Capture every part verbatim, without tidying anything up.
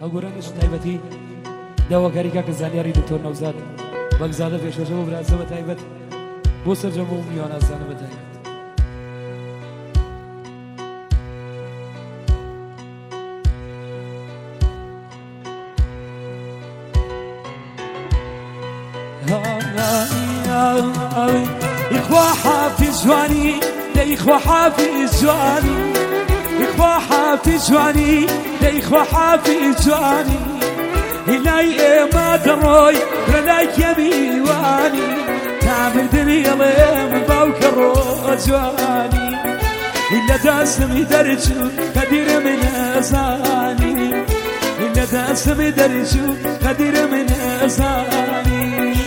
ئەوگورانش تایبەتی داواکاری کاکە زانیاری دکتۆر نەوزاد بەگزادە پێشۆشە بۆ برازە بە تایبەت بۆ سەرجەم و میوانازانە بە تایبەت. إخوة حافظ جواني ده إخوة حافظ جواني إخوة حافظ جواني ده إخوة حافظ جواني إلهي ما دروي رلاك يميواني تعمل دنيا ليم باوكرو جواني إلا داسم درجو قدير من أزاني إلا داسم درجو قدير من أزاني.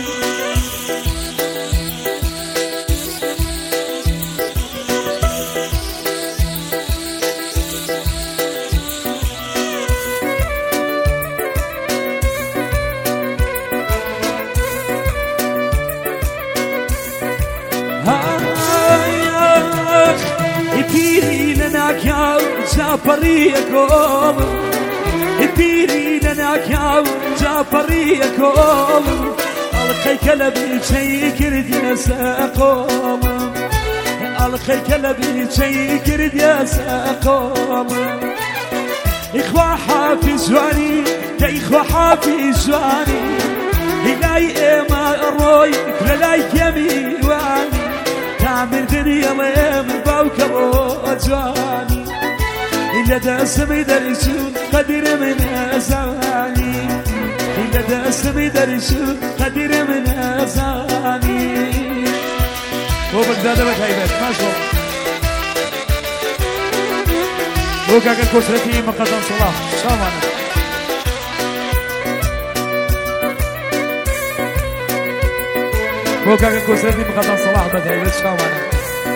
يا جابرية كول بيري لنا يا جابرية كول الخي كلبي شي كرد يا ساقوم الخي كلبي شي كرد يا ساقوم. إخوة حافظ جواني يا إخوة حافظ جواني إلهي ما الروي كلاي يمي واني تعمل دنيا ليم باوكرو جواني إلا داسم درشون قدر من أزاني إلا داسم درشون قدر من أزاني. هو بغداد بتايبت ما شاء الله هو كاكا كسرتي مقدم صلاح شامانا هو كاكا كسرتي مقدم صلاح بتايبت شامانا.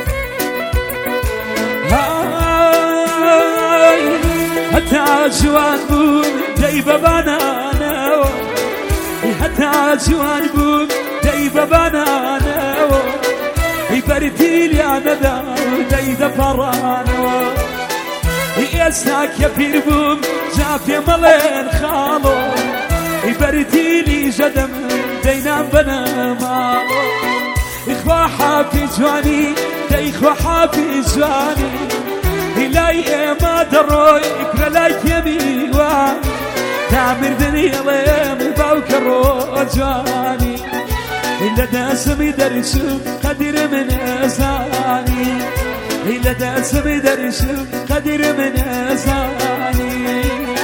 حتى جوان بون دايبة بنانا حتى جوان بون دايبة بنانا يبرديل يا ندى دايدة فرانا يساك يا بيربوم جاب يا ملين خالو يبرديلي جدم داينا بنا مالو. إخوة حافظ جواني دا إخوة حافظ جواني إلهي ما دروي كلاك يميوان تعمر دنيا ليم باوكرو جواني إلا داسم درشو قدر من أزاني إلا داسم درشو قدر من أزاني.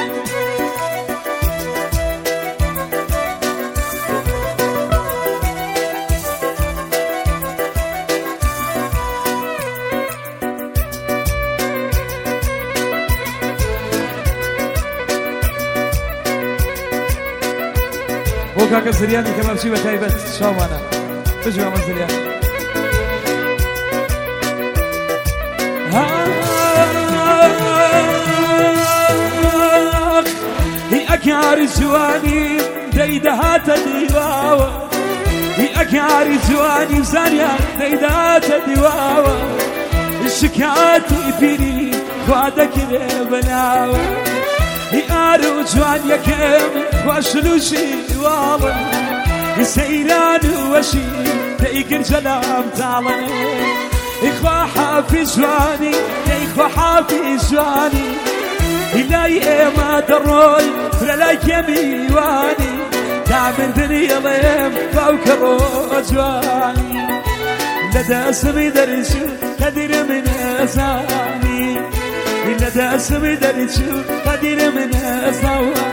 هو كاكا زرياني كمان شي بتايبت شامانا اجوا يا زرياني. هي أكيار جواني ديدها تديواوا هي أكيار جواني زانيا ديدها تديواوا الشكاتي فيني وعدك بناوا يقارو جوان يكيم واشلوشي والله يسيران وشي تيقر جلام تعلن. إخوة حافظ جواني يا إخوة حافظ جواني إلهي ما دروي فلاك يميواني تعمر دنيا ليم باوكرو جواني لدى سمي درشو قدر من أزاني إلا داسم درشو قدر من أزواني.